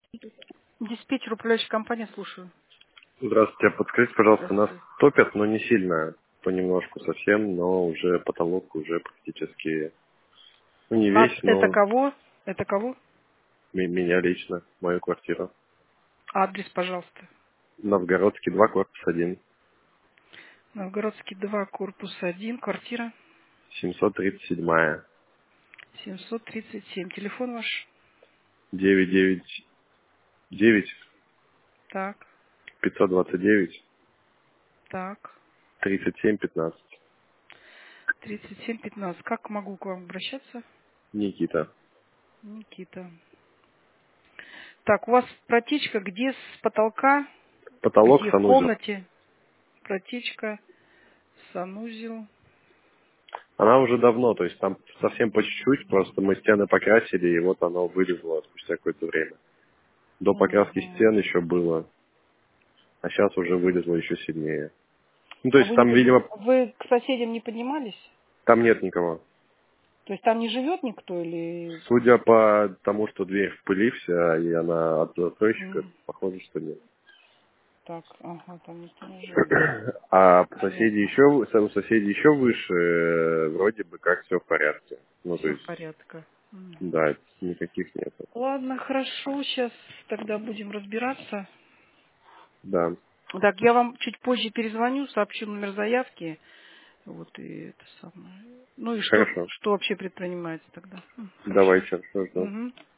Диспетчер, управляющая компания, слушаю. Здравствуйте. Подскажите, пожалуйста, нас Здравствуйте. топят, но не сильно, понемножку совсем, но уже потолок уже практически, ну не А весь, это но кого? Это кого? меня лично, мою квартиру. Адрес, пожалуйста. Новгородский 2, корпус 1, Новгородский 2, корпус 1, квартира 737, 737. Телефон ваш? 999 Так, 529 так. 37 15. 3715. Как могу к вам обращаться? Никита. Никита. Так, у вас протечка где с потолка? Потолок, Где в санузел. комнате? Протечка, санузел. Она уже давно, то есть там совсем по чуть-чуть, просто мы стены покрасили, и вот оно вылезло спустя какое-то время. До покраски Мгм. стен еще было. А сейчас уже вылезло еще сильнее. Ну, то А есть вы не там, видимо, вы к соседям не поднимались? там нет никого. То есть там не живет никто или... Судя по тому, что дверь в пыли вся, и она от застройщика, Мгм. похоже, что нет. Так, ага, там никто не живет. А Понятно. у соседей еще выше, вроде бы как все в порядке. Ну, то Все в есть, порядке. Мгм. да, никаких нет. Ладно, хорошо, сейчас тогда будем разбираться. Да, Так, я вам чуть позже перезвоню, сообщу номер заявки. Вот и это самое. Ну и хорошо. что вообще предпринимается тогда? Хорошо. Давайте, жду. Мгм.